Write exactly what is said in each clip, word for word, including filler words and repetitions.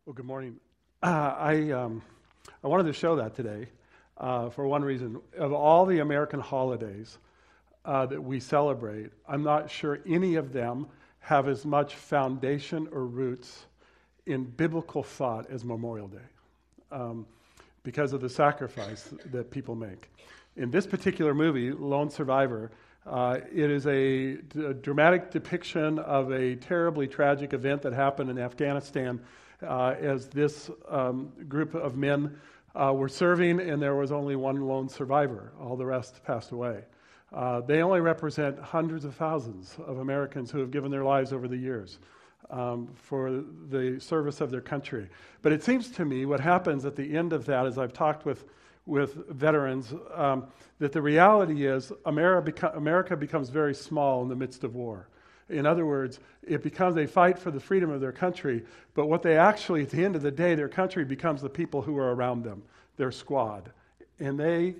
Well, good morning. Uh, I um, I wanted to show that today uh, for one reason. Of all the American holidays uh, that we celebrate, I'm not sure any of them have as much foundation or roots in biblical thought as Memorial Day, um, because of the sacrifice that people make. In this particular movie, Lone Survivor, uh, it is a, a dramatic depiction of a terribly tragic event that happened in Afghanistan. Uh, as this um, group of men uh, were serving, and there was only one lone survivor. All the rest passed away. Uh, they only represent hundreds of thousands of Americans who have given their lives over the years um, for the service of their country. But it seems to me what happens at the end of that, as I've talked with, with veterans, um, that the reality is America, beco- America becomes very small in the midst of war. In other words, it becomes a fight for the freedom of their country, but what they actually, at the end of the day, their country becomes the people who are around them, their squad. And they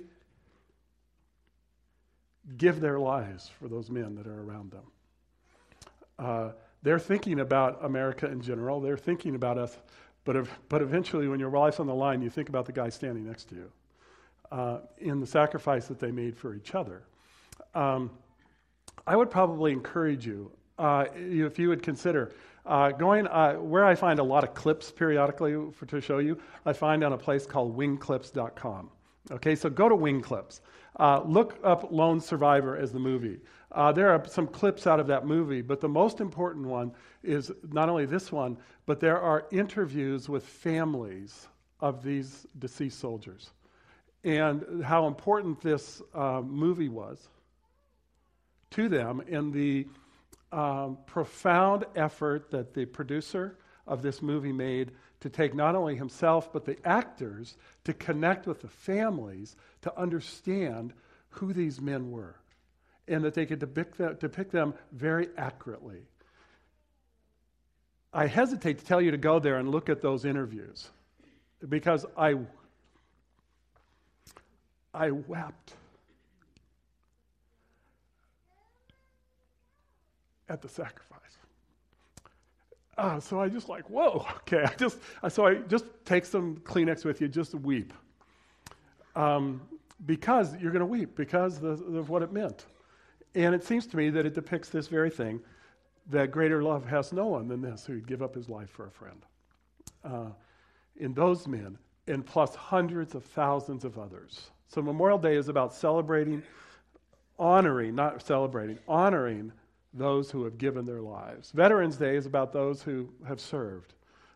give their lives for those men that are around them. Uh, they're thinking about America in general. They're thinking about us, but if, but eventually when your life's on the line, you think about the guy standing next to you uh, in the sacrifice that they made for each other. Um, I would probably encourage you, uh, if you would consider uh, going, uh, where I find a lot of clips periodically for, to show you, I find on a place called wing clips dot com. Okay, so go to WingClips. Uh, look up Lone Survivor as the movie. Uh, there are some clips out of that movie, but the most important one is not only this one, but there are interviews with families of these deceased soldiers and how important this uh, movie was to them, and the um, profound effort that the producer of this movie made to take not only himself but the actors to connect with the families to understand who these men were, and that they could depict them, depict them very accurately. I hesitate to tell you to go there and look at those interviews because I, I wept at the sacrifice. Uh, so I just like, whoa, okay. I just so I just take some Kleenex with you, just weep, um, because you're going to weep because of, of what it meant. And it seems to me that it depicts this very thing, that greater love has no one than this, who'd give up his life for a friend. Uh, in those men, and plus hundreds of thousands of others. So Memorial Day is about celebrating, honoring, not celebrating, honoring those who have given their lives. Veterans Day is about those who have served.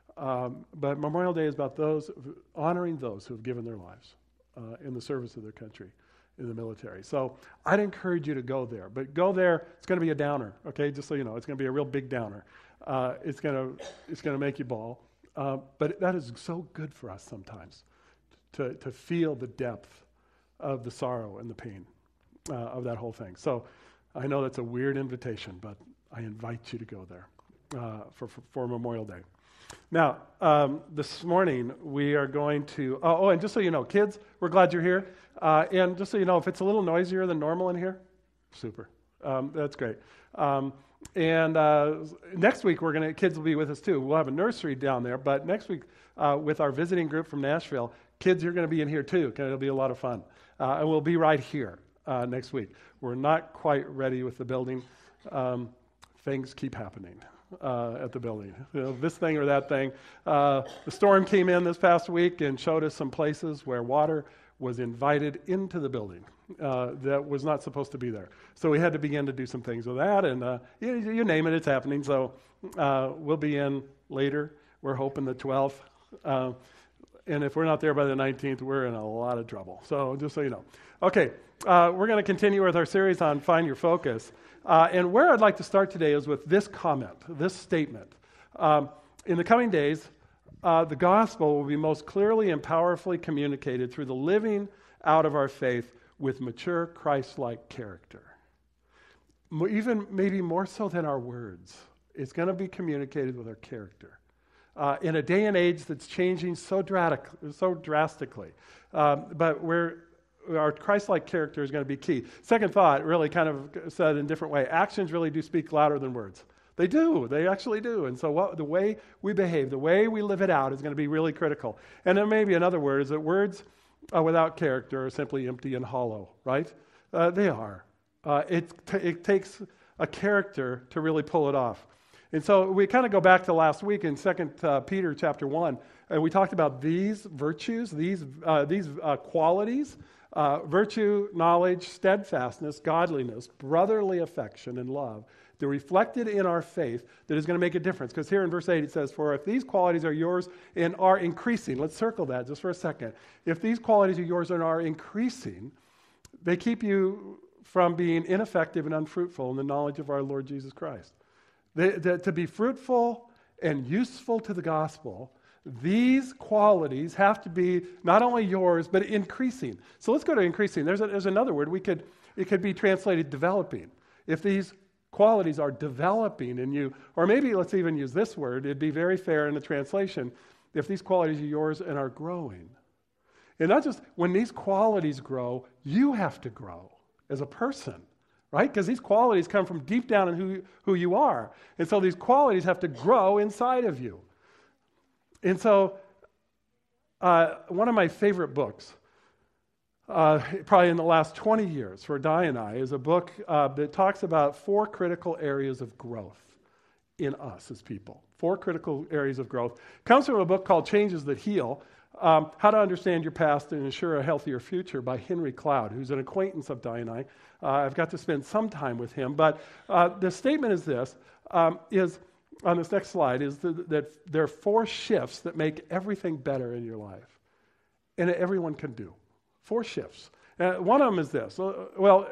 Um, but Memorial Day is about those, honoring those who have given their lives uh, in the service of their country, in the military. So I'd encourage you to go there. But go there, it's going to be a downer, okay? Just so you know, it's going to be a real big downer. Uh, it's going to it's going to make you bawl. Uh, but that is so good for us sometimes, to, to feel the depth of the sorrow and the pain uh, of that whole thing. So I know that's a weird invitation, but I invite you to go there uh, for, for, for Memorial Day. Now, um, this morning we are going to, oh, oh, and just so you know, kids, we're glad you're here. Uh, and just so you know, if it's a little noisier than normal in here, super. Um, that's great. Um, and uh, next week we're going to, kids will be with us too. We'll have a nursery down there, but next week uh, with our visiting group from Nashville, kids, you're going to be in here too. It'll be a lot of fun. Uh, and we'll be right here. Uh, next week. We're not quite ready with the building. Um, things keep happening uh, at the building. You know, this thing or that thing. Uh, the storm came in this past week and showed us some places where water was invited into the building uh, that was not supposed to be there. So we had to begin to do some things with that, and uh, you, you name it, it's happening. So uh, we'll be in later. We're hoping the twelfth. Uh, and if we're not there by the nineteenth, we're in a lot of trouble. So just so you know. Okay. Uh, we're going to continue with our series on Find Your Focus. Uh, and where I'd like to start today is with this comment, this statement. Um, in the coming days, uh, the gospel will be most clearly and powerfully communicated through the living out of our faith with mature Christ-like character. Even maybe more so than our words. It's going to be communicated with our character. Uh, in a day and age that's changing so, dramatic, so drastically. Um, but we're Our Christ-like character is going to be key. Second thought, really kind of said in a different way, actions really do speak louder than words. They do. They actually do. And so what, the way we behave, the way we live it out is going to be really critical. And then maybe another word is that words uh, without character are simply empty and hollow, right? Uh, they are. Uh, it, t- it takes a character to really pull it off. And so we kind of go back to last week in Second uh, Peter chapter one, and we talked about these virtues, these, uh, these uh, qualities, uh, virtue, knowledge, steadfastness, godliness, brotherly affection, and love. They're reflected in our faith that is going to make a difference. Because here in verse eight it says, for if these qualities are yours and are increasing, let's circle that just for a second. If these qualities are yours and are increasing, they keep you from being ineffective and unfruitful in the knowledge of our Lord Jesus Christ. They, they, to be fruitful and useful to the gospel, these qualities have to be not only yours, but increasing. So let's go to increasing. There's, a, there's another word. We could It could be translated developing. If these qualities are developing in you, or maybe let's even use this word, it'd be very fair in the translation, if these qualities are yours and are growing. And not just when these qualities grow, you have to grow as a person, right? Because these qualities come from deep down in who, who you are. And so these qualities have to grow inside of you. And so uh, one of my favorite books, Uh, probably in the last twenty years for Di and I, is a book uh, that talks about four critical areas of growth in us as people. Four critical areas of growth. Comes from a book called Changes That Heal, um, How to Understand Your Past and Ensure a Healthier Future by Henry Cloud, who's an acquaintance of Di and I. Uh, I've got to spend some time with him. But uh, the statement is this, um, is on this next slide, is that, that there are four shifts that make everything better in your life. And that everyone can do. Four shifts. Uh, one of them is this. Uh, well,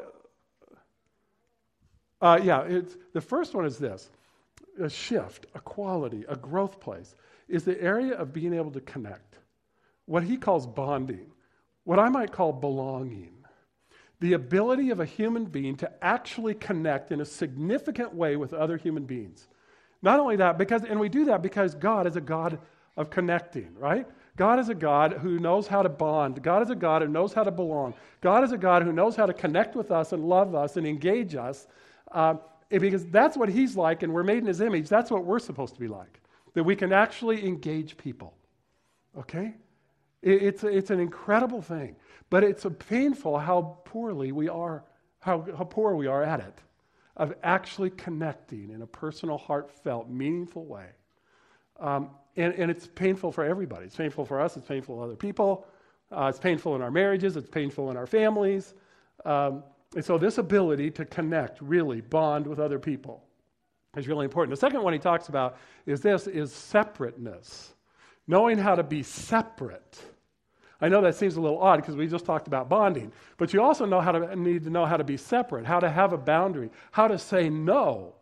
uh, yeah, it's, the first one is this. A shift, a quality, a growth place is the area of being able to connect. What he calls bonding. What I might call belonging. The ability of a human being to actually connect in a significant way with other human beings. Not only that, because, and we do that because God is a God of connecting, right? God is a God who knows how to bond. God is a God who knows how to belong. God is a God who knows how to connect with us and love us and engage us. Uh, because that's what he's like, and we're made in his image. That's what we're supposed to be like. That we can actually engage people. Okay? It, it's, it's an incredible thing. But it's a painful how poorly we are, how, how poor we are at it. Of actually connecting in a personal, heartfelt, meaningful way. Um, And, and it's painful for everybody. It's painful for us. It's painful for other people. Uh, it's painful in our marriages. It's painful in our families. Um, and so this ability to connect, really bond with other people is really important. The second one he talks about is this, is separateness. Knowing how to be separate. I know that seems a little odd because we just talked about bonding. But you also know how to need to know how to be separate, how to have a boundary, how to say no.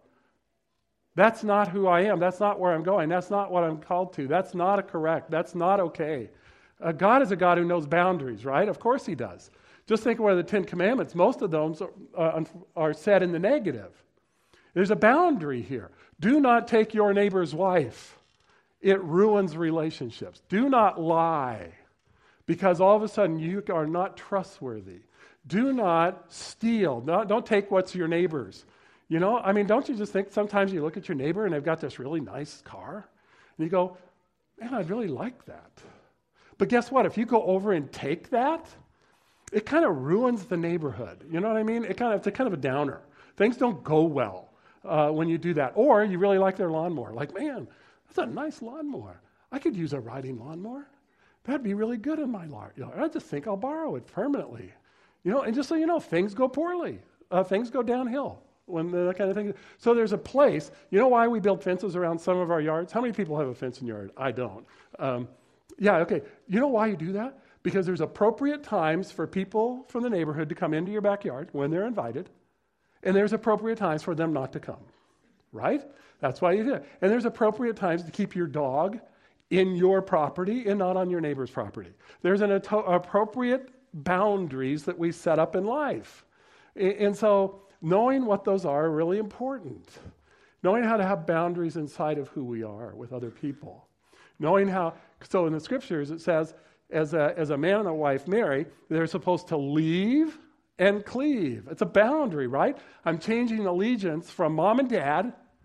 That's not who I am. That's not where I'm going. That's not what I'm called to. That's not a correct. That's not okay. Uh, God is a God who knows boundaries, right? Of course he does. Just think of the Ten Commandments. Most of those are, uh, are said in the negative. There's a boundary here. Do not take your neighbor's wife. It ruins relationships. Do not lie because all of a sudden you are not trustworthy. Do not steal. Don't, don't take what's your neighbor's. You know, I mean, don't you just think sometimes you look at your neighbor and they've got this really nice car and you go, man, I'd really like that. But guess what? If you go over and take that, it kind of ruins the neighborhood. You know what I mean? It kind of, it's a kind of a downer. Things don't go well uh, when you do that. Or you really like their lawnmower. Like, man, that's a nice lawnmower. I could use a riding lawnmower. That'd be really good in my yard. I just think I'll borrow it permanently. You know, and just so you know, things go poorly. Uh, things go downhill. When that kind of thing. So there's a place. You know why we build fences around some of our yards? How many people have a fence in your yard? I don't. Um, yeah, okay. You know why you do that? Because there's appropriate times for people from the neighborhood to come into your backyard when they're invited, and there's appropriate times for them not to come, right? That's why you do it. And there's appropriate times to keep your dog in your property and not on your neighbor's property. There's an ato- appropriate boundaries that we set up in life. And, and so knowing what those are are really important. Knowing how to have boundaries inside of who we are with other people. Knowing how, so in the scriptures it says, as a, as a man and a wife marry, they're supposed to leave and cleave. It's a boundary, right? I'm changing allegiance from mom and dad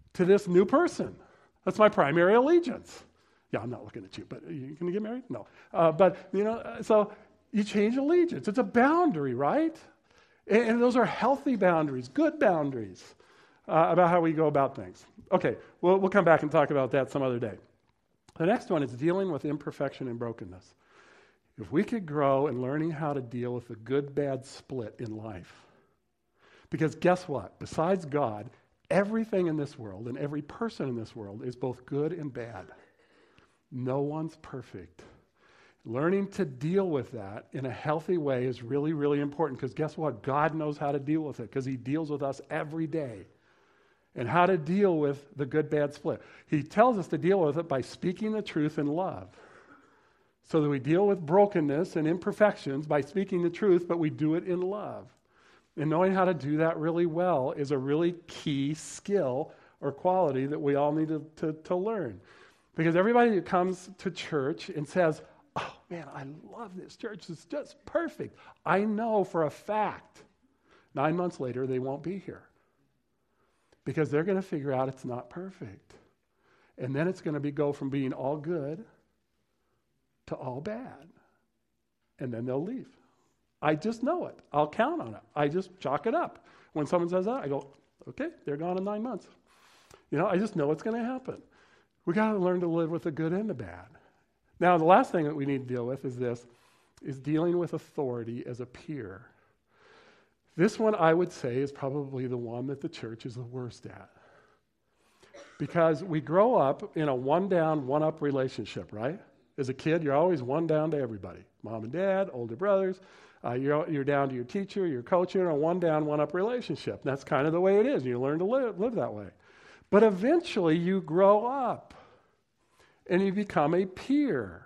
to this new person. That's my primary allegiance. Yeah, I'm not looking at you, but are you going to get married? No. Uh, but, you know, so you change allegiance. It's a boundary, right? And, and those are healthy boundaries, good boundaries uh, about how we go about things. Okay, we'll, we'll come back and talk about that some other day. The next one is dealing with imperfection and brokenness. If we could grow in learning how to deal with the good-bad split in life. Because guess what? Besides God, everything in this world and every person in this world is both good and bad. No one's perfect. Learning to deal with that in a healthy way is really, really important because guess what? God knows how to deal with it because he deals with us every day. And how to deal with the good-bad split. He tells us to deal with it by speaking the truth in love. So that we deal with brokenness and imperfections by speaking the truth, but we do it in love. And knowing how to do that really well is a really key skill or quality that we all need to, to, to learn. Because everybody that comes to church and says, oh man, I love this church, it's just perfect. I know for a fact, nine months later, they won't be here. Because they're going to figure out it's not perfect. And then it's going to be go from being all good to all bad. And then they'll leave. I just know it. I'll count on it. I just chalk it up. When someone says that, I go, okay, they're gone in nine months. You know, I just know what's going to happen. We got to learn to live with the good and the bad. Now, the last thing that we need to deal with is this, is dealing with authority as a peer. This one, I would say, is probably the one that the church is the worst at. Because we grow up in a one-down, one-up relationship, right? As a kid, you're always one down to everybody. Mom and dad, older brothers. Uh, you're, you're down to your teacher, your coach. You're in a one-down, one-up relationship. That's kind of the way it is. You learn to live, live that way. But eventually, you grow up, and you become a peer.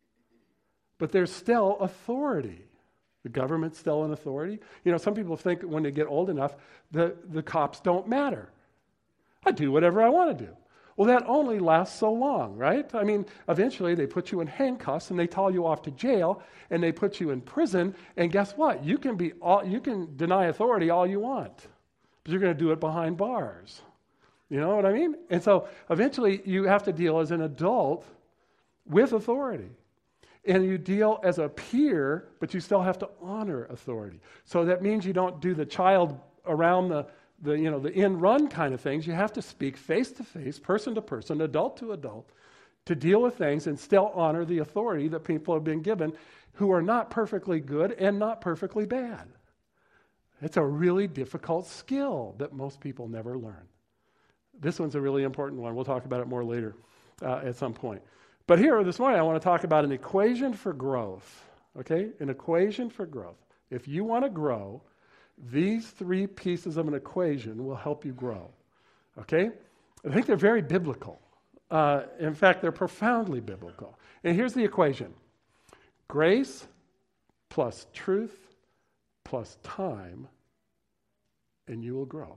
But there's still authority. The government's still an authority. You know, some people think when they get old enough, the, the cops don't matter. I do whatever I want to do. Well, that only lasts so long, right? I mean, eventually they put you in handcuffs and they haul you off to jail and they put you in prison. And guess what? You can be all, you can deny authority all you want, but you're going to do it behind bars. You know what I mean? And so eventually you have to deal as an adult with authority. And you deal as a peer, but you still have to honor authority. So that means you don't do the child around the, the you know, the in-run kind of things. You have to speak face-to-face, person-to-person, adult to adult, to deal with things and still honor the authority that people have been given who are not perfectly good and not perfectly bad. It's a really difficult skill that most people never learn. This one's a really important one. We'll talk about it more later uh, at some point. But here, this morning, I want to talk about an equation for growth, okay? An equation for growth. If you want to grow, these three pieces of an equation will help you grow, okay? I think they're very biblical. Uh, in fact, they're profoundly biblical. And here's the equation. Grace plus truth plus time, and you will grow.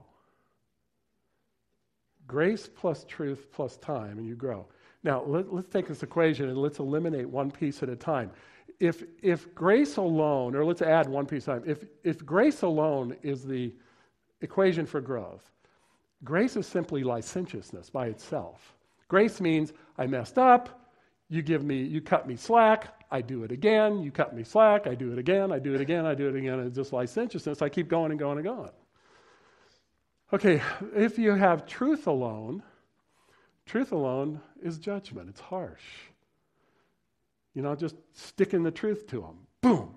Grace plus truth plus time, and you grow. Now, let, let's take this equation and let's eliminate one piece at a time. If if grace alone, or let's add one piece at a time, if, if grace alone is the equation for growth, grace is simply licentiousness by itself. Grace means I messed up, you give me, you cut me slack, I do it again, you cut me slack, I do it again, I do it again, I do it again, and it's just licentiousness. I keep going and going and going. Okay, if you have truth alone, truth alone is judgment. It's harsh. You know, just sticking the truth to them. Boom.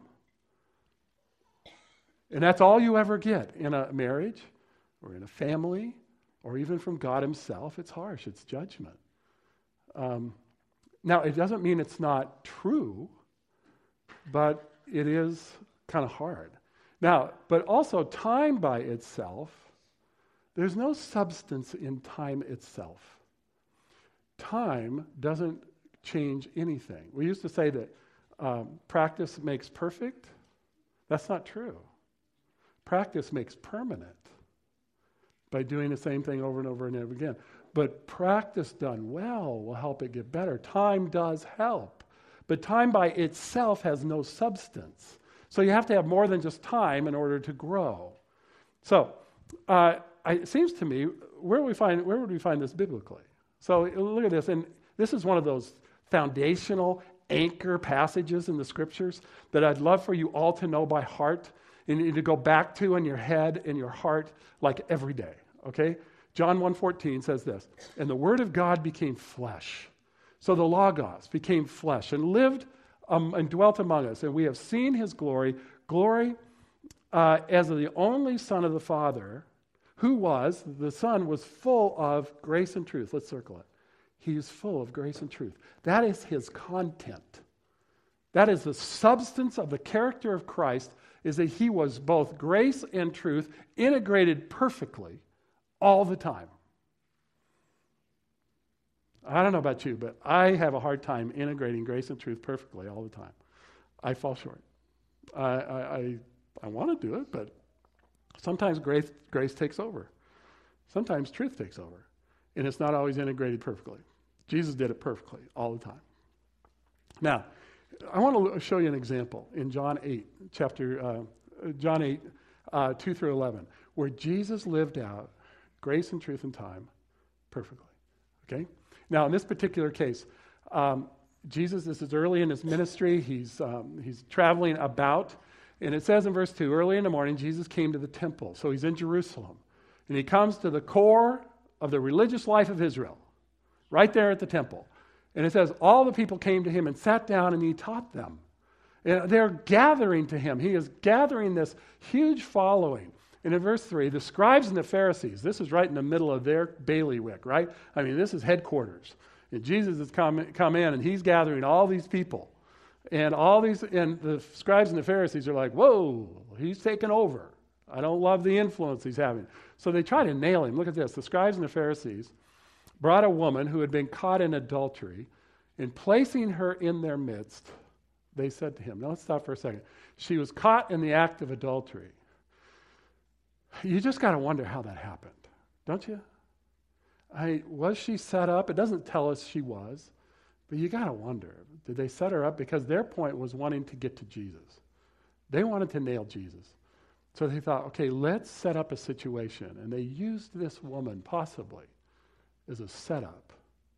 And that's all you ever get in a marriage or in a family or even from God himself. It's harsh. It's judgment. Um, now, it doesn't mean it's not true, but it is kind of hard. Now, but also time by itself, there's no substance in time itself. Time doesn't change anything. We used to say that um, practice makes perfect. That's not true. Practice makes permanent by doing the same thing over and over and over again. But practice done well will help it get better. Time does help. But time by itself has no substance. So you have to have more than just time in order to grow. So uh, it seems to me where would we find where would we find this biblically? So look at this, and this is one of those foundational anchor passages in the scriptures that I'd love for you all to know by heart and to go back to in your head and your heart like every day, okay? John one fourteen says this, and the word of God became flesh. So the Logos became flesh and lived um, and dwelt among us, and we have seen his glory, glory uh, as the only Son of the Father, who was, the Son was full of grace and truth. Let's circle it. He is full of grace and truth. That is his content. That is the substance of the character of Christ, is that he was both grace and truth integrated perfectly all the time. I don't know about you, but I have a hard time integrating grace and truth perfectly all the time. I fall short. I I, I, I want to do it, but sometimes grace, grace takes over. Sometimes truth takes over. And it's not always integrated perfectly. Jesus did it perfectly all the time. Now, I want to show you an example in John eight, chapter uh, John eight, uh, two through eleven, where Jesus lived out grace and truth and time perfectly. Okay? Now, in this particular case, um, Jesus, this is early in his ministry. He's um, he's traveling about, and it says in verse two, early in the morning, Jesus came to the temple. So he's in Jerusalem, and he comes to the core of the religious life of Israel, right there at the temple. And it says, all the people came to him and sat down and he taught them. And they're gathering to him. He is gathering this huge following. And in verse three, the scribes and the Pharisees, this is right in the middle of their bailiwick, right? I mean, this is headquarters. And Jesus has come, come in and he's gathering all these people. And all these, and the scribes and the Pharisees are like, whoa, he's taken over. I don't love the influence he's having. So they try to nail him. Look at this. The scribes and the Pharisees brought a woman who had been caught in adultery, and placing her in their midst, they said to him, now let's stop for a second. She was caught in the act of adultery. You just got to wonder how that happened, don't you? I, was she set up? It doesn't tell us she was, but you got to wonder. Did they set her up? Because their point was wanting to get to Jesus. They wanted to nail Jesus. So they thought, okay, let's set up a situation. And they used this woman, possibly, as a setup.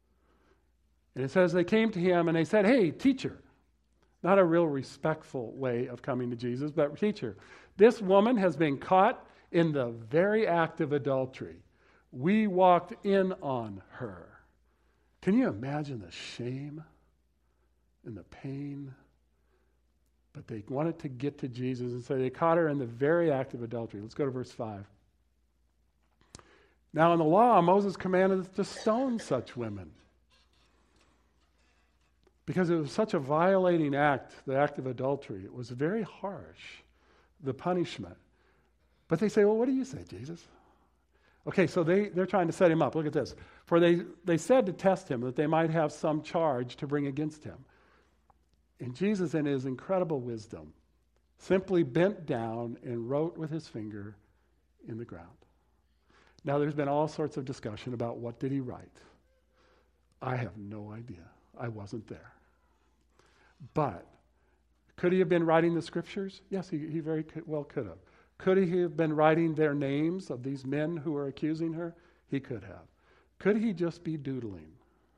And it says they came to him and they said, hey, teacher. Not a real respectful way of coming to Jesus, but teacher, this woman has been caught in the very act of adultery. We walked in on her. Can you imagine the shame and the pain? But they wanted to get to Jesus, and so they caught her in the very act of adultery. Let's go to verse five. Now in the law, Moses commanded us to stone such women. Because it was such a violating act, the act of adultery. It was very harsh, the punishment. But they say, well, what do you say, Jesus? Okay, so they, they're trying to set him up. Look at this. For they, they said to test him that they might have some charge to bring against him. And Jesus, in his incredible wisdom, simply bent down and wrote with his finger in the ground. Now, there's been all sorts of discussion about what did he write. I have no idea. I wasn't there. But could he have been writing the scriptures? Yes, he, he very could, well could have. Could he have been writing their names of these men who are accusing her? He could have. Could he just be doodling?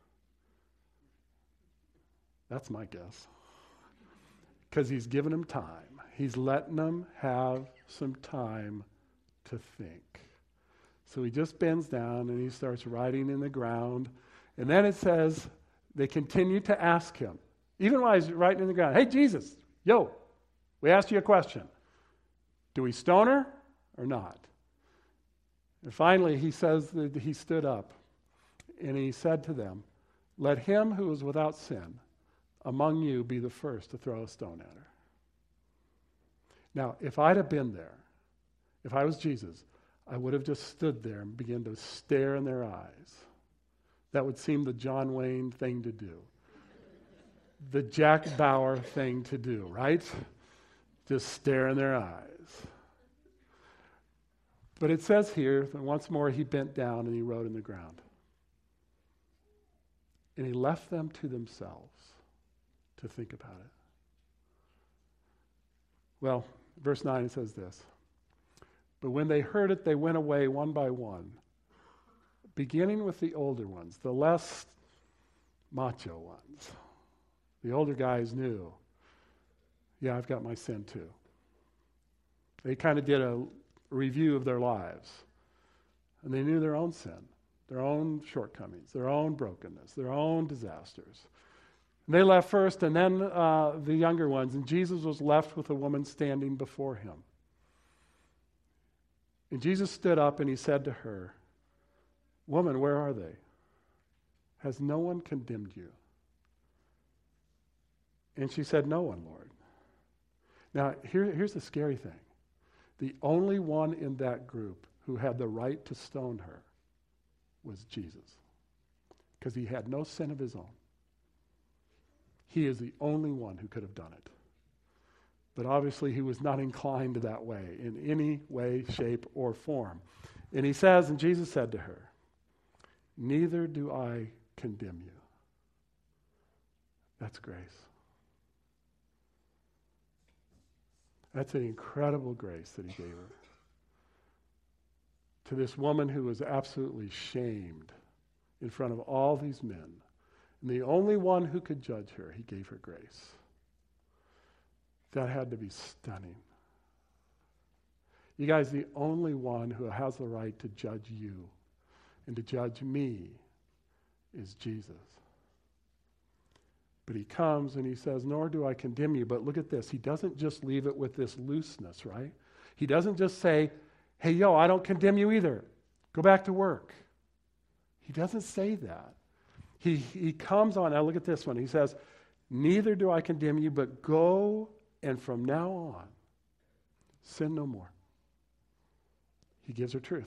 That's my guess. Because he's given them time. He's letting them have some time to think. So he just bends down and he starts writing in the ground. And then it says they continue to ask him, even while he's writing in the ground, hey, Jesus, yo, we asked you a question. Do we stone her or not? And finally he says that he stood up and he said to them, let him who is without sin among you be the first to throw a stone at her. Now, if I'd have been there, if I was Jesus, I would have just stood there and begun to stare in their eyes. That would seem the John Wayne thing to do. The Jack Bauer thing to do, right? Just stare in their eyes. But it says here that once more he bent down and he wrote in the ground. And he left them to themselves to think about it. Well, verse nine says this. But when they heard it, they went away one by one, beginning with the older ones, the less macho ones. The older guys knew, yeah, I've got my sin too. They kind of did a review of their lives, and they knew their own sin, their own shortcomings, their own brokenness, their own disasters. And they left first, and then uh, the younger ones, and Jesus was left with a woman standing before him. And Jesus stood up and he said to her, "Woman, where are they? Has no one condemned you?" And she said, "No one, Lord." Now, here, here's the scary thing. The only one in that group who had the right to stone her was Jesus, because he had no sin of his own. He is the only one who could have done it. But obviously he was not inclined that way in any way, shape, or form. And he says, and Jesus said to her, "Neither do I condemn you." That's grace. That's an incredible grace that he gave her. To this woman who was absolutely shamed in front of all these men. And the only one who could judge her, he gave her grace. That had to be stunning. You guys, the only one who has the right to judge you and to judge me is Jesus. But he comes and he says, "Nor do I condemn you." But look at this. He doesn't just leave it with this looseness, right? He doesn't just say, "Hey, yo, I don't condemn you either. Go back to work." He doesn't say that. He, he comes on, now look at this one. He says, "Neither do I condemn you, but go, and from now on, sin no more." He gives her truth.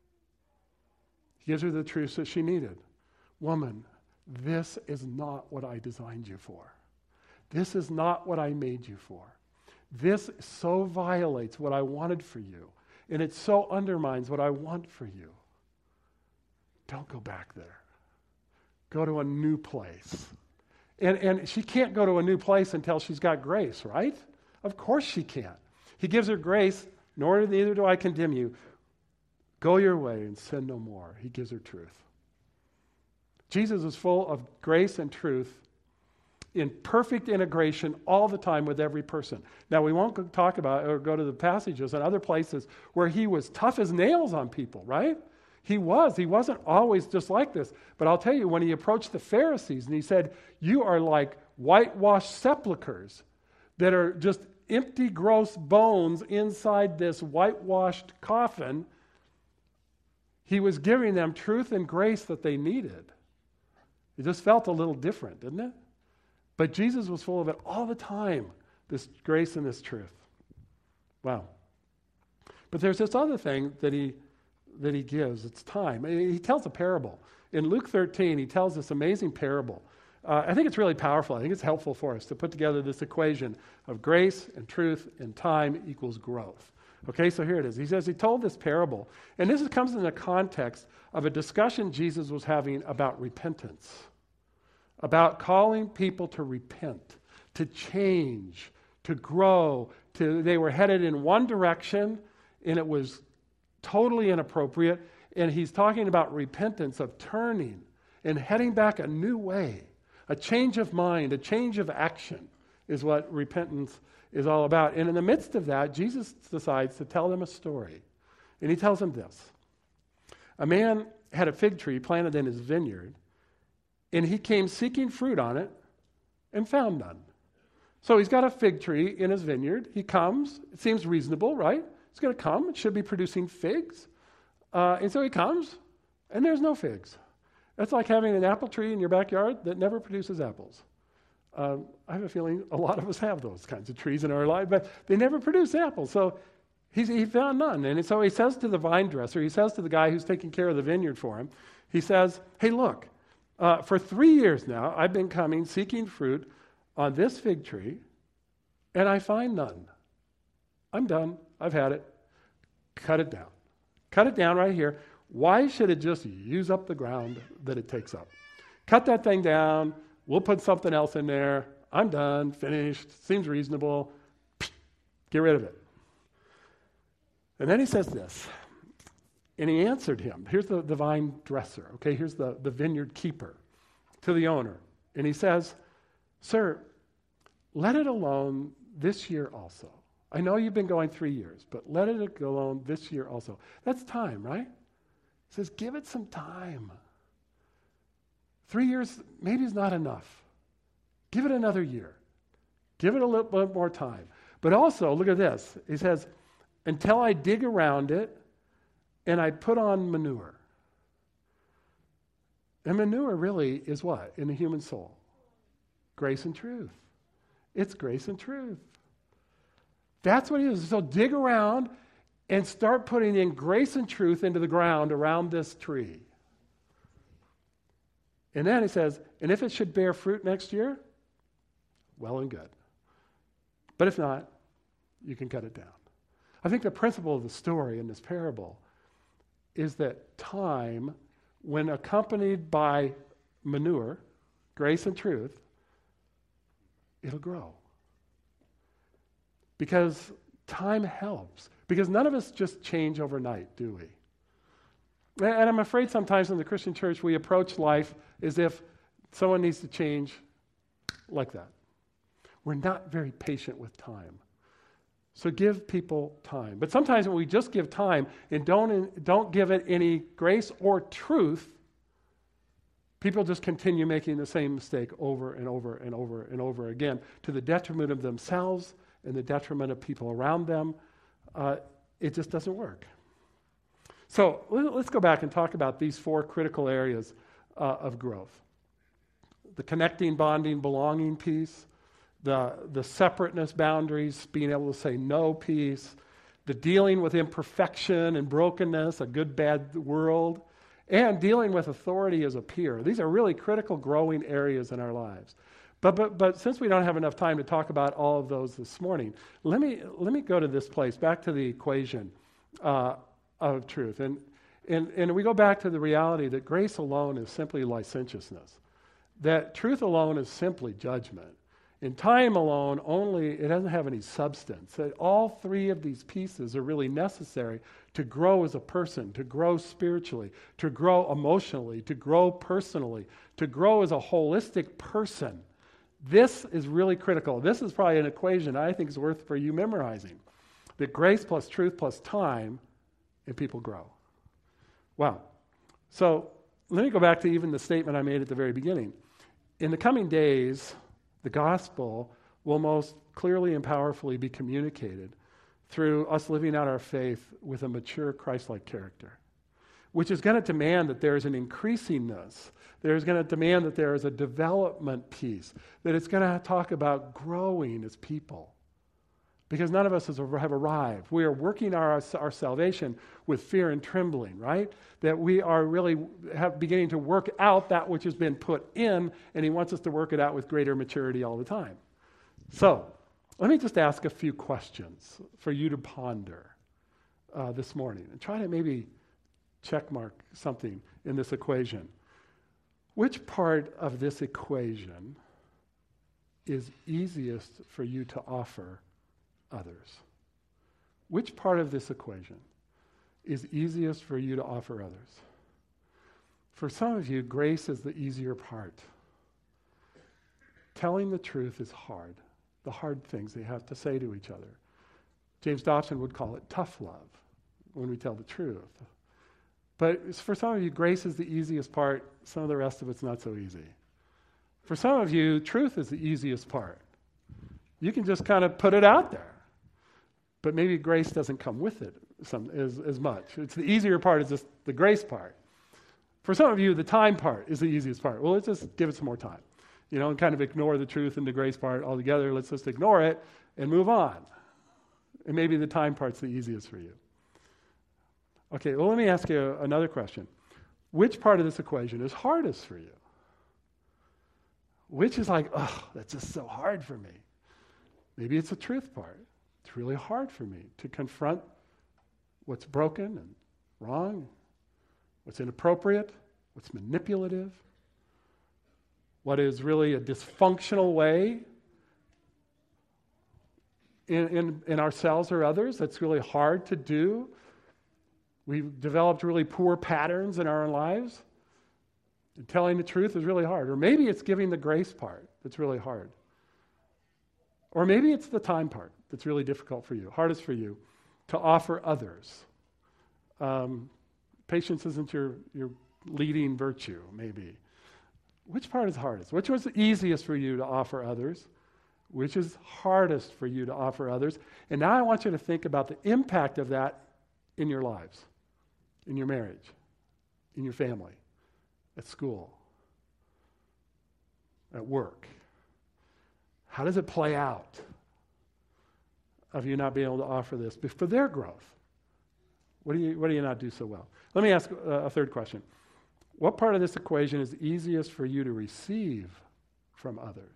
He gives her the truth that she needed. Woman, this is not what I designed you for. This is not what I made you for. This so violates what I wanted for you, and it so undermines what I want for you. Don't go back there. Go to a new place. And, and she can't go to a new place until she's got grace, right? Of course she can't. He gives her grace, "Nor neither do I condemn you. Go your way and sin no more." He gives her truth. Jesus is full of grace and truth in perfect integration all the time with every person. Now, we won't go talk about or go to the passages and other places where he was tough as nails on people, right? He was. He wasn't always just like this. But I'll tell you, when he approached the Pharisees and he said, "You are like whitewashed sepulchers that are just empty, gross bones inside this whitewashed coffin," he was giving them truth and grace that they needed. It just felt a little different, didn't it? But Jesus was full of it all the time, this grace and this truth. Wow. But there's this other thing that he that he gives. It's time. He tells a parable. In Luke thirteen, he tells this amazing parable. Uh, I think it's really powerful. I think it's helpful for us to put together this equation of grace and truth and time equals growth. Okay, so here it is. He says he told this parable, and this comes in the context of a discussion Jesus was having about repentance, about calling people to repent, to change, to grow. To they were headed in one direction, and it was totally inappropriate. And he's talking about repentance, of turning and heading back a new way. A change of mind, a change of action is what repentance is all about. And in the midst of that, Jesus decides to tell them a story. And he tells them this. A man had a fig tree planted in his vineyard, and he came seeking fruit on it and found none. So he's got a fig tree in his vineyard. He comes. It seems reasonable, right? He's going to come. It should be producing figs. Uh, and so he comes, and there's no figs. That's like having an apple tree in your backyard that never produces apples. Um, I have a feeling a lot of us have those kinds of trees in our life, but they never produce apples. So he's, he found none. And so he says to the vine dresser, he says to the guy who's taking care of the vineyard for him, he says, "Hey, look, uh, for three years now, I've been coming seeking fruit on this fig tree, and I find none. I'm done. I've had it. Cut it down. Cut it down right here. Why should it just use up the ground that it takes up? Cut that thing down. We'll put something else in there. I'm done. Finished. Seems reasonable. Get rid of it." And then he says this. And he answered him. Here's the, the vine dresser, okay? Here's the, the vineyard keeper to the owner. And he says, sir, let it alone this year also. I know you've been going three years, but let it go alone this year also. That's time, right? He says, give it some time. Three years maybe is not enough. Give it another year. Give it a little bit more time. But also, look at this. He says, until I dig around it and I put on manure. And manure really is what in the human soul? Grace and truth. It's grace and truth. That's what it is. So dig around and start putting in grace and truth into the ground around this tree. And then he says, and if it should bear fruit next year, well and good. But if not, you can cut it down. I think the principle of the story in this parable is that time, when accompanied by manure, grace and truth, it'll grow. Because time helps. Because none of us just change overnight, do we? And I'm afraid sometimes in the Christian church we approach life as if someone needs to change like that. We're not very patient with time. So give people time. But sometimes when we just give time and don't, don't give it any grace or truth, people just continue making the same mistake over and over and over and over again to the detriment of themselves and the detriment of people around them. Uh, it just doesn't work. So let's go back and talk about these four critical areas uh, of growth. The connecting, bonding, belonging piece, the, the separateness boundaries, being able to say no piece, the dealing with imperfection and brokenness, a good, bad world, and dealing with authority as a peer. These are really critical growing areas in our lives. But, but, but since we don't have enough time to talk about all of those this morning, let me, let me go to this place, back to the equation uh, of truth. And, and, and we go back to the reality that grace alone is simply licentiousness, that truth alone is simply judgment. In time alone, only, it doesn't have any substance. That all three of these pieces are really necessary to grow as a person, to grow spiritually, to grow emotionally, to grow personally, to grow as a holistic person. This is really critical. This is probably an equation I think is worth for you memorizing. That grace plus truth plus time, and people grow. Wow. So let me go back to even the statement I made at the very beginning. In the coming days, the gospel will most clearly and powerfully be communicated through us living out our faith with a mature Christ-like character, which is going to demand that there is an increasingness. There's going to demand that there is a development piece, that it's going to talk about growing as people. Because none of us has, have arrived. We are working our, our salvation with fear and trembling, right? That we are really have, beginning to work out that which has been put in, and he wants us to work it out with greater maturity all the time. So, let me just ask a few questions for you to ponder uh, this morning, and try to maybe check mark something in this equation. Which part of this equation is easiest for you to offer others? Which part of this equation is easiest for you to offer others? For some of you, grace is the easier part. Telling the truth is hard. The hard things they have to say to each other. James Dobson would call it tough love when we tell the truth. But for some of you, grace is the easiest part. Some of the rest of it's not so easy. For some of you, truth is the easiest part. You can just kind of put it out there. But maybe grace doesn't come with it some, as, as much. It's the easier part is just the grace part. For some of you, the time part is the easiest part. Well, let's just give it some more time. You know, and kind of ignore the truth and the grace part altogether. Let's just ignore it and move on. And maybe the time part's the easiest for you. Okay, well, let me ask you another question. Which part of this equation is hardest for you? Which is like, oh, that's just so hard for me. Maybe it's the truth part. It's really hard for me to confront what's broken and wrong, what's inappropriate, what's manipulative, what is really a dysfunctional way in, in, in ourselves or others that's really hard to do. We've developed really poor patterns in our own lives. And telling the truth is really hard. Or maybe it's giving the grace part that's really hard. Or maybe it's the time part that's really difficult for you, hardest for you, to offer others. Um, patience isn't your, your leading virtue, maybe. Which part is hardest? Which was the easiest for you to offer others? Which is hardest for you to offer others? And now I want you to think about the impact of that in your lives, in your marriage, in your family, at school, at work. How does it play out of you not being able to offer this for their growth? What do you, what do you not do so well? Let me ask a, a third question. What part of this equation is easiest for you to receive from others?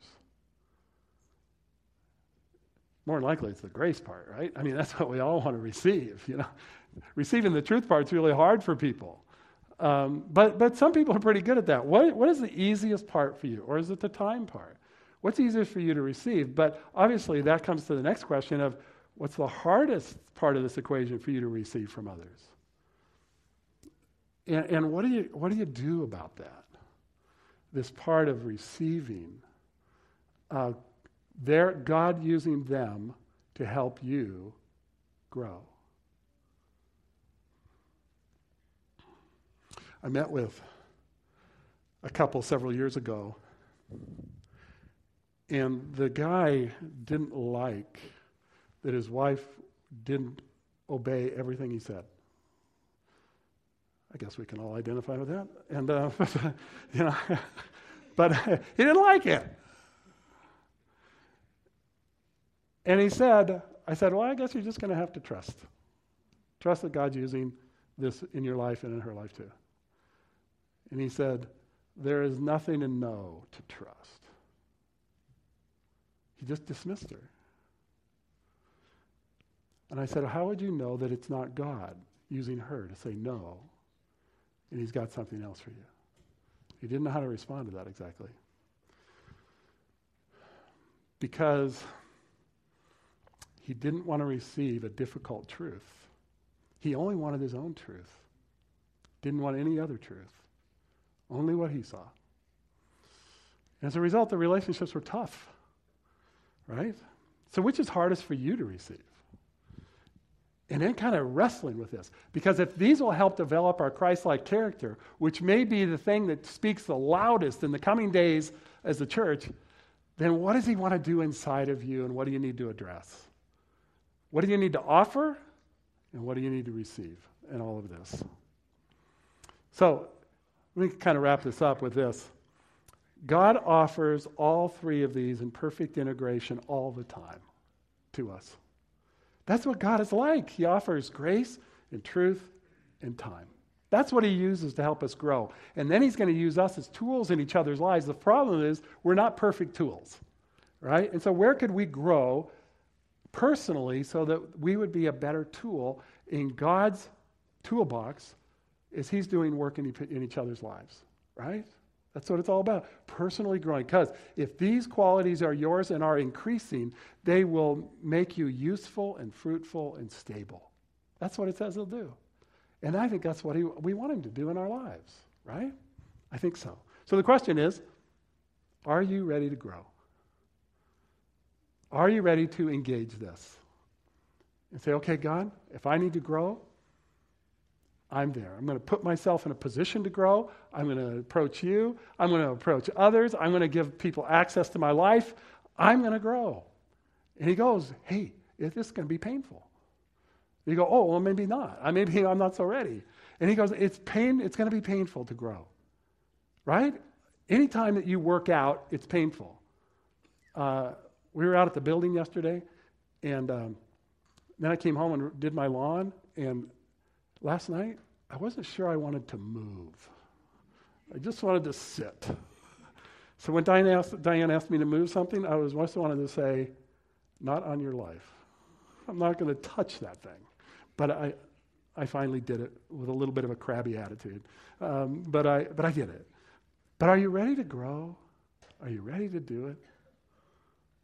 More than likely, it's the grace part, right? I mean, that's what we all want to receive, you know. Receiving the truth part is really hard for people. Um, but but some people are pretty good at that. What What is the easiest part for you? Or is it the time part? What's easiest for you to receive? But obviously, that comes to the next question of, what's the hardest part of this equation for you to receive from others? And, and what do you what do you do about that? This part of receiving, uh, their God using them to help you grow. I met with a couple several years ago, and the guy didn't like that his wife didn't obey everything he said. I guess we can all identify with that. And, uh, you know, but he didn't like it. And he said, I said, well, I guess you're just going to have to trust. Trust that God's using this in your life and in her life too. And he said, there is nothing to know to trust. He just dismissed her. And I said, how would you know that it's not God using her to say no, and he's got something else for you? He didn't know how to respond to that exactly. Because he didn't want to receive a difficult truth. He only wanted his own truth. Didn't want any other truth. Only what he saw. As a result, the relationships were tough. Right? So which is hardest for you to receive? And then kind of wrestling with this. Because if these will help develop our Christ-like character, which may be the thing that speaks the loudest in the coming days as the church, then what does he want to do inside of you, and what do you need to address? What do you need to offer, and what do you need to receive in all of this? So let me kind of wrap this up with this. God offers all three of these in perfect integration all the time to us. That's what God is like. He offers grace and truth and time. That's what he uses to help us grow. And then he's going to use us as tools in each other's lives. The problem is we're not perfect tools, right? And so where could we grow personally so that we would be a better tool in God's toolbox as he's doing work in, e- in each other's lives, right? That's what it's all about, personally growing. Because if these qualities are yours and are increasing, they will make you useful and fruitful and stable. That's what it says he'll do. And I think that's what he, we want him to do in our lives, right? I think so. So the question is, are you ready to grow? Are you ready to engage this? And say, okay, God, if I need to grow, I'm there. I'm going to put myself in a position to grow. I'm going to approach you. I'm going to approach others. I'm going to give people access to my life. I'm going to grow. And he goes, hey, this is going to be painful. You go, oh, well, maybe not. I maybe I'm not so ready. And he goes, it's pain. It's going to be painful to grow, right? Anytime that you work out, it's painful. Uh, we were out at the building yesterday, and um, then I came home and did my lawn, and last night, I wasn't sure I wanted to move. I just wanted to sit. So when Diane asked, Diane asked me to move something, I was just wanted to say, not on your life. I'm not going to touch that thing. But I I finally did it with a little bit of a crabby attitude. Um, but I but I did it. But are you ready to grow? Are you ready to do it?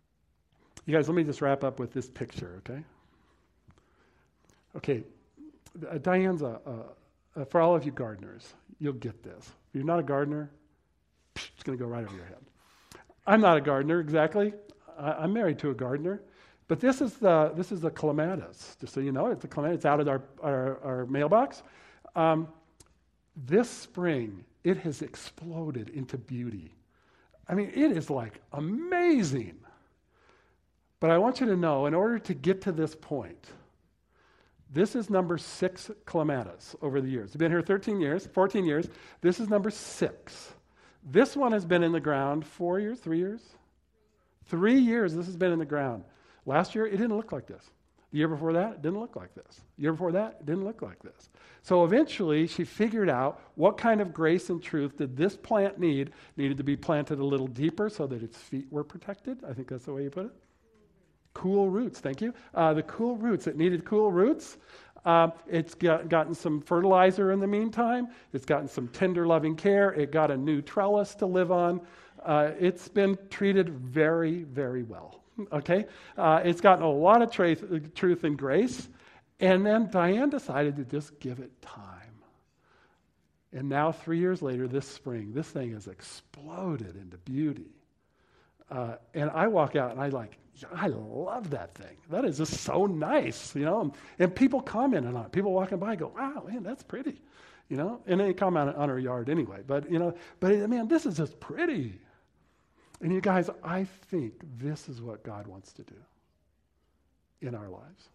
You guys, let me just wrap up with this picture, okay? Okay. uh, Diane's a, a, a, for all of you gardeners, you'll get this. If you're not a gardener, it's going to go right over your head. I'm not a gardener exactly. I, I'm married to a gardener, but this is the this is the clematis. Just so you know, it's a clematis. It's out of our our, our mailbox. Um, this spring, it has exploded into beauty. I mean, it is like amazing. But I want you to know, in order to get to this point, this is number six clematis over the years. I've been here thirteen years, fourteen years. This is number six. This one has been in the ground four years, three years? Three years this has been in the ground. Last year, it didn't look like this. The year before that, it didn't look like this. The year before that, it didn't look like this. So eventually, she figured out what kind of grace and truth did this plant need. It needed to be planted a little deeper so that its feet were protected. I think that's the way you put it. Cool roots, thank you. Uh, the cool roots, it needed cool roots. Um, it's got, gotten some fertilizer in the meantime. It's gotten some tender, loving care. It got a new trellis to live on. Uh, it's been treated very, very well, okay? Uh, it's gotten a lot of tra- truth and grace. And then Diane decided to just give it time. And now, three years later, this spring, this thing has exploded into beauty. Uh, and I walk out and I like, I love that thing. That is just so nice, you know. And, and people comment on it. People walking by go, wow, man, that's pretty, you know. And they comment on our yard anyway. But, you know, but man, this is just pretty. And you guys, I think this is what God wants to do in our lives.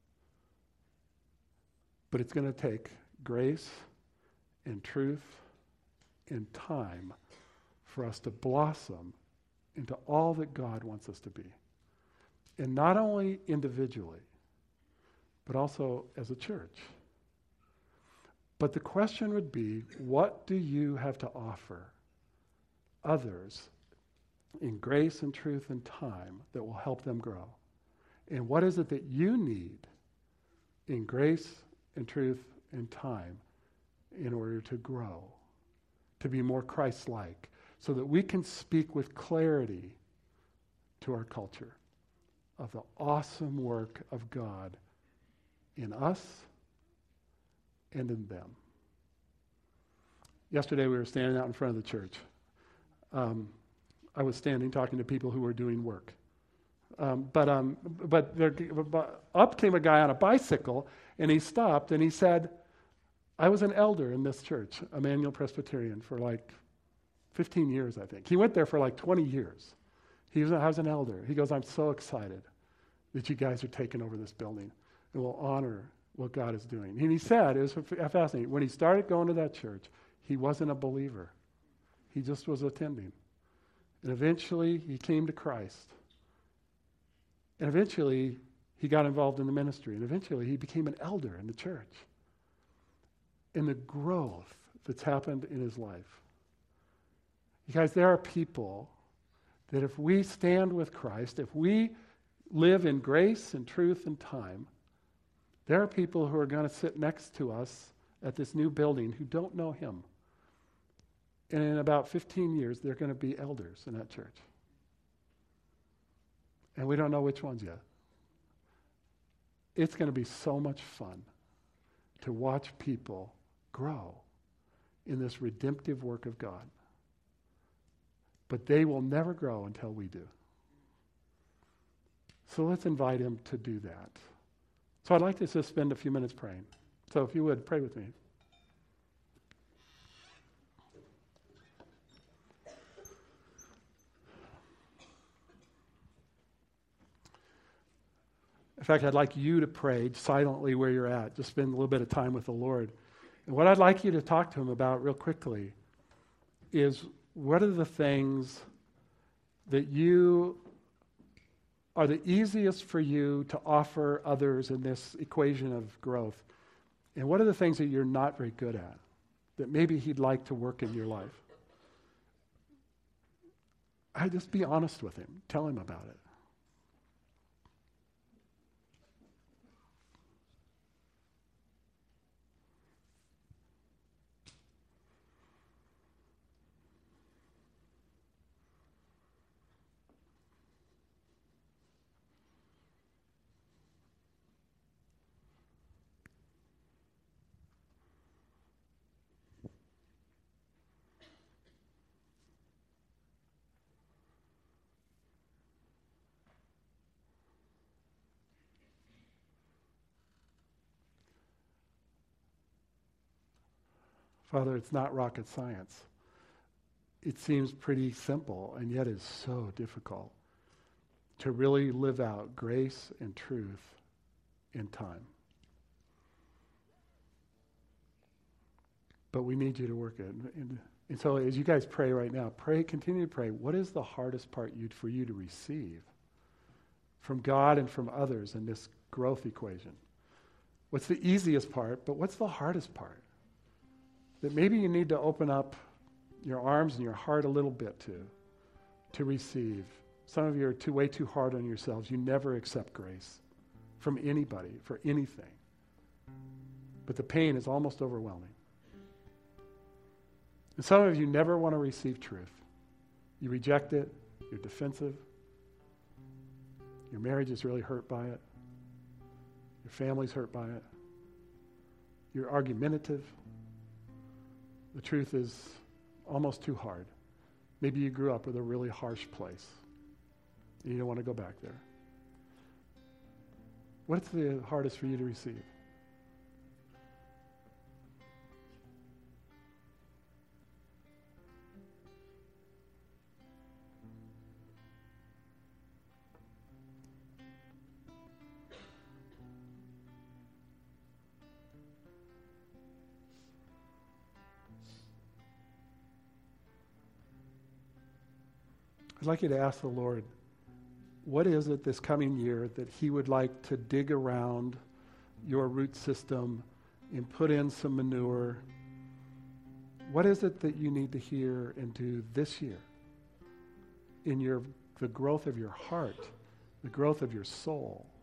But it's going to take grace and truth and time for us to blossom into all that God wants us to be. And not only individually, but also as a church. But the question would be, what do you have to offer others in grace and truth and time that will help them grow? And what is it that you need in grace and truth and time in order to grow, to be more Christ-like, so that we can speak with clarity to our culture of the awesome work of God in us and in them. Yesterday we were standing out in front of the church. Um, I was standing talking to people who were doing work. Um, but um, but, there, but up came a guy on a bicycle, and he stopped, and he said, I was an elder in this church, Emmanuel Presbyterian, for like fifteen years, I think. He went there for like twenty years. He was, I was an elder. He goes, I'm so excited that you guys are taking over this building and will honor what God is doing. And he said, it was fascinating, when he started going to that church, he wasn't a believer. He just was attending. And eventually, he came to Christ. And eventually, he got involved in the ministry. And eventually, he became an elder in the church. And the growth that's happened in his life. You guys, there are people that if we stand with Christ, if we live in grace and truth and time, there are people who are going to sit next to us at this new building who don't know him. And in about fifteen years, they're going to be elders in that church. And we don't know which ones yet. It's going to be so much fun to watch people grow in this redemptive work of God. But they will never grow until we do. So let's invite him to do that. So I'd like to just spend a few minutes praying. So if you would, pray with me. In fact, I'd like you to pray silently where you're at. Just spend a little bit of time with the Lord. And what I'd like you to talk to him about real quickly is, what are the things that you are the easiest for you to offer others in this equation of growth? And what are the things that you're not very good at that maybe he'd like to work in your life? I just be honest with him. Tell him about it. Father, it's not rocket science. It seems pretty simple, and yet is so difficult to really live out grace and truth in time. But we need you to work it. And, and so as you guys pray right now, pray, continue to pray. What is the hardest part you, for you to receive from God and from others in this growth equation? What's the easiest part, but what's the hardest part? That maybe you need to open up your arms and your heart a little bit to, to receive. Some of you are too, way too hard on yourselves. You never accept grace from anybody for anything. But the pain is almost overwhelming. And some of you never want to receive truth. You reject it. You're defensive. Your marriage is really hurt by it. Your family's hurt by it. You're argumentative. The truth is almost too hard. Maybe you grew up with a really harsh place. And you don't want to go back there. What's the hardest for you to receive? I'd like you to ask the Lord, what is it this coming year that he would like to dig around your root system and put in some manure? What is it that you need to hear and do this year in your the growth of your heart, the growth of your soul?